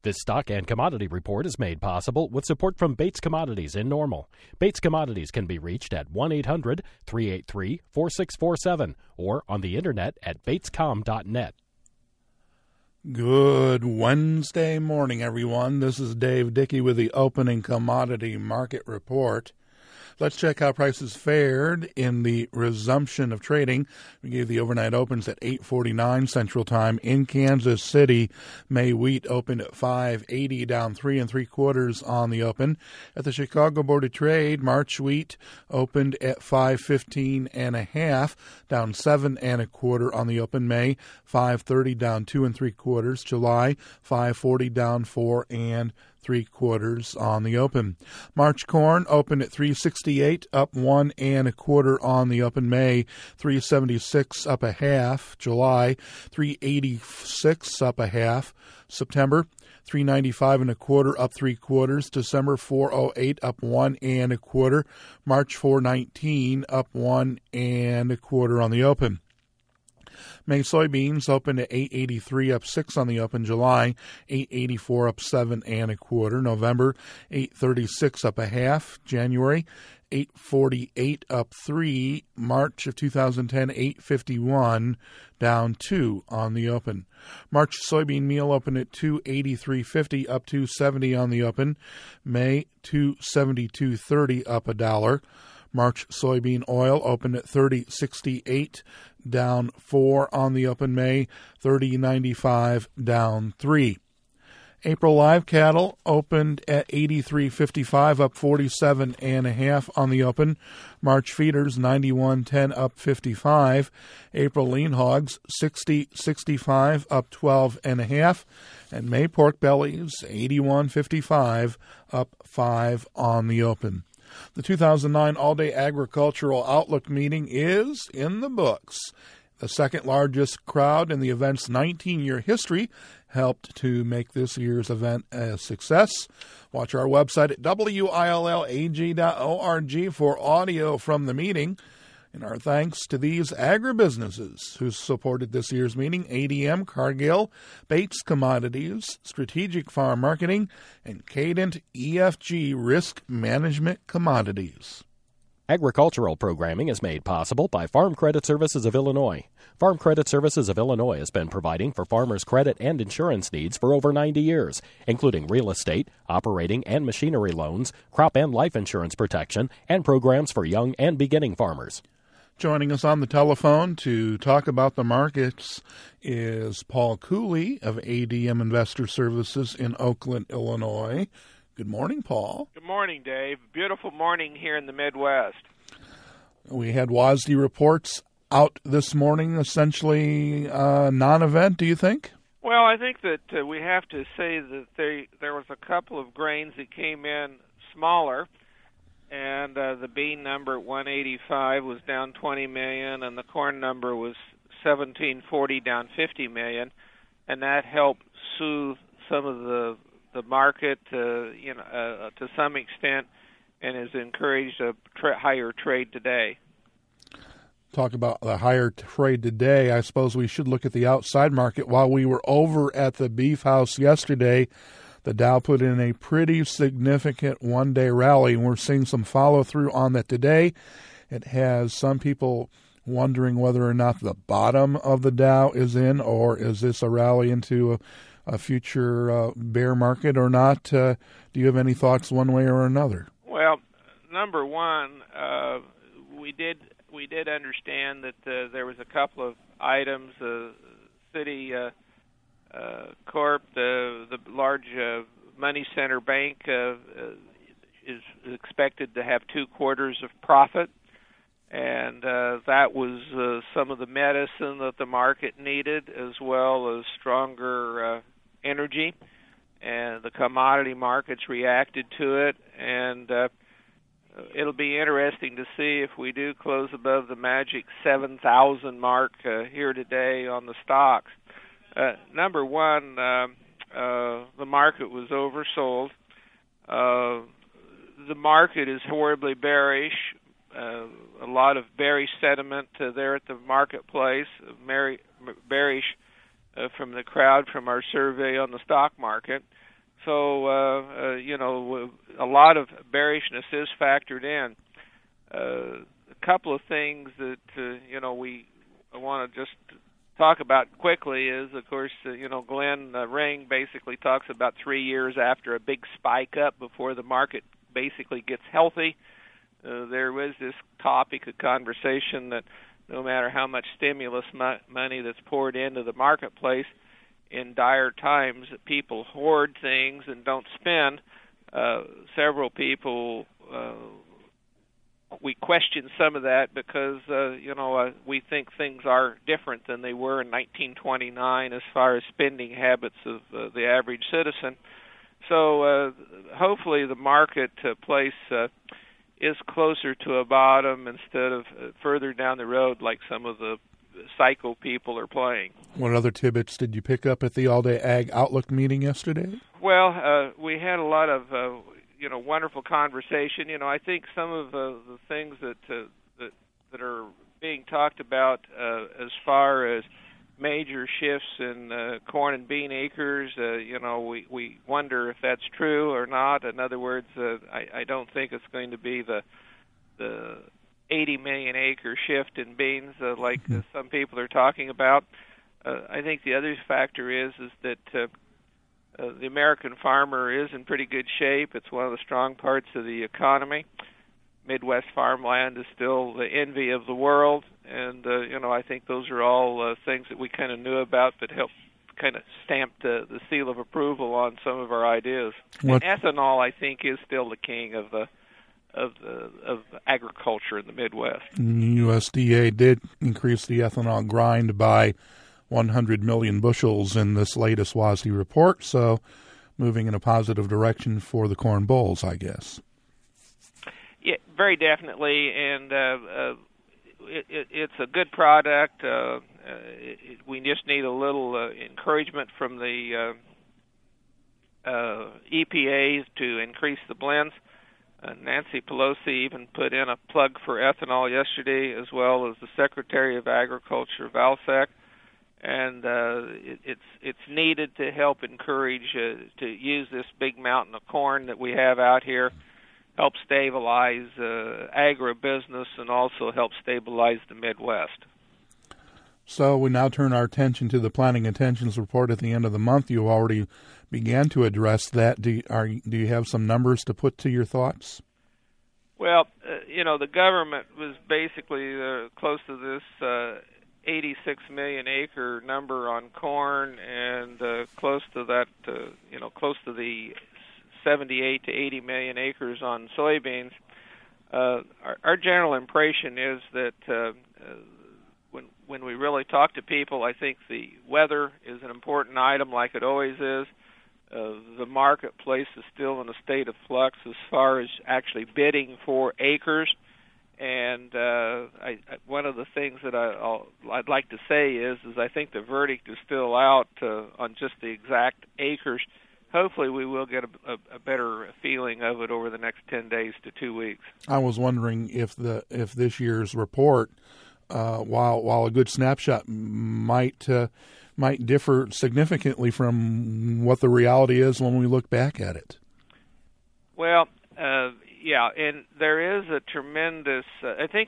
This stock and commodity report is made possible with support from Bates Commodities in Normal. Bates Commodities can be reached at 1-800-383-4647 or on the internet at batescom.net. Good Wednesday morning, everyone. This is Dave Dickey with the opening commodity market report. Let's check how prices fared in the resumption of trading. We gave the overnight opens at 8:49 Central Time in Kansas City. May wheat opened at 5.80, down 3 3/4 on the open. At the Chicago Board of Trade, March wheat opened at 5.15 1/2, down 7 1/4 on the open. May 5.30, down 2 3/4. July 5.40, down 4 3/4 on the open. March corn opened at 3.68, up 1 1/4 on the open. May 3.76, up 1/2. July 3.86, up 1/2. September 3.95 1/4, up 3/4. December 4.08, up 1 1/4. March 4.19, up 1 1/4 on the open. May soybeans opened at 8.83, up 6 on the open. July 8.84, up 7 1/4. November 8.36, up 1/2. January 8.48, up 3. March of 2010 8.51, down 2 on the open. March soybean meal opened at 2.8350, up 2.70 on the open. May 2.7230, up $1. March soybean oil opened at 30.68, down 4 on the open. May 30.95, down 3. April live cattle opened at 83.55, up 47 1/2 on the open. March feeders 91.10, up 55. April lean hogs 60.65, up 12 1/2. And May pork bellies 81.55, up 5 on the open. The 2009 All-Day Agricultural Outlook meeting is in the books. The second largest crowd in the event's 19-year history helped to make this year's event a success. Watch our website at willag.org for audio from the meeting. And our thanks to these agribusinesses who supported this year's meeting: ADM, Cargill, Bates Commodities, Strategic Farm Marketing, and Cadent EFG Risk Management Commodities. Agricultural programming is made possible by Farm Credit Services of Illinois. Farm Credit Services of Illinois has been providing for farmers' credit and insurance needs for over 90 years, including real estate, operating and machinery loans, crop and life insurance protection, and programs for young and beginning farmers. Joining us on the telephone to talk about the markets is Paul Cooley of ADM Investor Services in Oakland, Illinois. Good morning, Paul. Good morning, Dave. Beautiful morning here in the Midwest. We had WASDE reports out this morning, essentially non-event, do you think? Well, I think that we have to say that there was a couple of grains that came in smaller, and the bean number at 185 was down 20 million, and the corn number was 1740, down 50 million, and that helped soothe some of the market, to some extent, and has encouraged a higher trade today. Talk about the higher trade today. I suppose we should look at the outside market. While we were over at the beef house yesterday, the Dow put in a pretty significant one-day rally, and we're seeing some follow-through on that today. It has some people wondering whether or not the bottom of the Dow is in, or is this a rally into a future bear market or not. Do you have any thoughts one way or another? Well, number one, we did understand that there was a couple of items. City Corp, the large money center bank, is expected to have 2 quarters of profit, and that was some of the medicine that the market needed, as well as stronger energy, and the commodity markets reacted to it, and it'll be interesting to see if we do close above the magic 7,000 mark here today on the stocks. Number one, the market was oversold. The market is horribly bearish. A lot of bearish sentiment there at the marketplace, bearish from the crowd from our survey on the stock market. So, a lot of bearishness is factored in. A couple of things that, we want to just talk about quickly is, of course, Glenn Ring basically talks about 3 years after a big spike up before the market basically gets healthy. There was this topic of conversation that no matter how much stimulus money that's poured into the marketplace, in dire times, people hoard things and don't spend. Several people, we question some of that because, we think things are different than they were in 1929 as far as spending habits of the average citizen. So hopefully the marketplace is closer to a bottom instead of further down the road like some of the psycho people are playing. What other tidbits did you pick up at the All-Day Ag Outlook meeting yesterday? Well, we had a lot of wonderful conversation. I think some of the things that are being talked about as far as major shifts in corn and bean acres, we wonder if that's true or not. In other words, I don't think it's going to be the 80 million acre shift in beans like some people are talking about. I think the other factor is that the American farmer is in pretty good shape. It's one of the strong parts of the economy. Midwest farmland is still the envy of the world, and I think those are all things that we kind of knew about that help kind of stamp the seal of approval on some of our ideas. And ethanol, I think, is still the king of agriculture in the Midwest. USDA did increase the ethanol grind by 100 million bushels in this latest WASDE report, so moving in a positive direction for the corn bolls, I guess. Yeah, very definitely, and it's a good product. We just need a little encouragement from the EPA to increase the blends. Nancy Pelosi even put in a plug for ethanol yesterday, as well as the Secretary of Agriculture, Valsec, and it's needed to help encourage to use this big mountain of corn that we have out here, help stabilize agribusiness, and also help stabilize the Midwest. So we now turn our attention to the Planning Intentions Report at the end of the month. You already began to address that. Do you have some numbers to put to your thoughts? Well, the government was basically close to this 86 million acre number on corn, and close to that, close to the 78 to 80 million acres on soybeans. Our general impression is that when we really talk to people, I think the weather is an important item, like it always is. The marketplace is still in a state of flux as far as actually bidding for acres. And one of the things that I'd like to say is I think the verdict is still out on just the exact acres. Hopefully we will get a better feeling of it over the next 10 days to 2 weeks. I was wondering if this year's report, while a good snapshot, might differ significantly from what the reality is when we look back at it. Well, yeah, and there is a tremendous. I think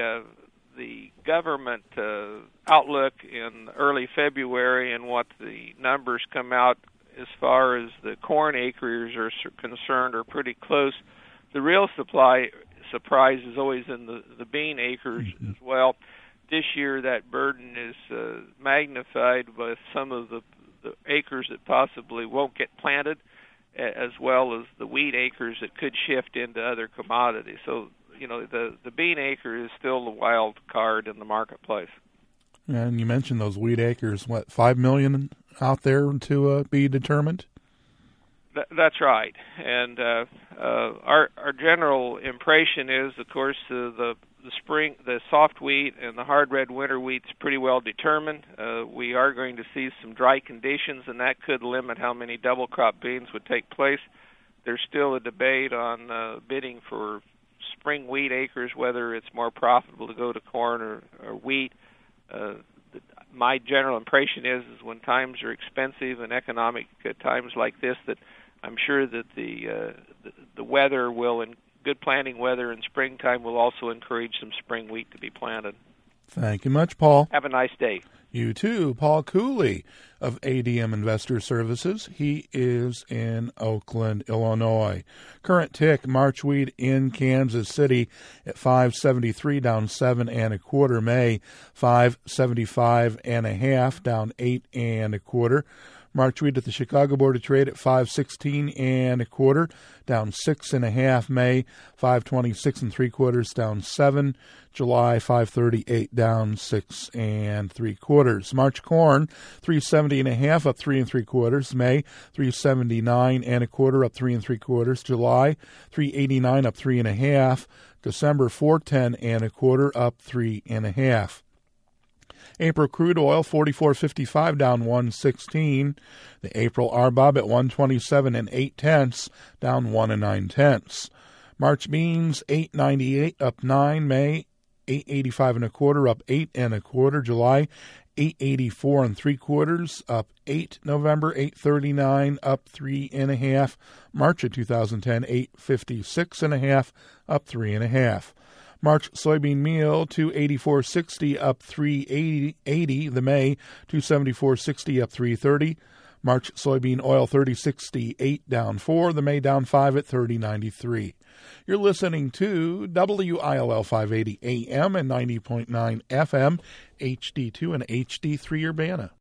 the government outlook in early February and what the numbers come out as far as the corn acres are concerned are pretty close. The real surprise is always in the bean acres as well. This year that burden is magnified with some of the acres that possibly won't get planted, as well as the wheat acres that could shift into other commodities. So, the bean acre is still the wild card in the marketplace. And you mentioned those wheat acres, 5 million out there to be determined? That's right. And our general impression is, of course, the soft wheat and the hard red winter wheat's pretty well determined. We are going to see some dry conditions, and that could limit how many double crop beans would take place. There's still a debate on bidding for spring wheat acres, whether it's more profitable to go to corn or wheat. My general impression is when times are expensive and economic times like this, that I'm sure that the weather will, and good planting weather in springtime, will also encourage some spring wheat to be planted. Thank you much, Paul. Have a nice day. You too. Paul Cooley of ADM Investor Services. He is in Oakland, Illinois. Current tick, March wheat in Kansas City at $5.73, down 7 1/4. May, $5.75 1/2, down 8 1/4. March wheat at the Chicago Board of Trade at $5.16 1/4, down 6 1/2. May, $5.26 3/4, down 7. July, $5.38, down 6 3/4. March corn, $3.70 1/2, up 3 3/4. May, $3.79 1/4, up 3 3/4. July, $3.89, up 3 1/2. December, $4.10 1/4, up 3 1/2. April crude oil, $44.55, down 1.16. The April RBOB at 127 8/10, down 1 9/10. March beans, $8.98, up 9. May, $8.85 1/4, up 8 1/4. July, $8.84 3/4, up 8. November, $8.39, up 3 1/2. March of 2010, $8.56 1/2, up 3 1/2. March soybean meal, $2.8460, up 3.80. The May, $2.7460, up 3.30. March soybean oil, $30.68, down 4. The May, down 5 at $30.93. You're listening to WILL 580 AM and 90.9 FM, HD2 and HD3 Urbana.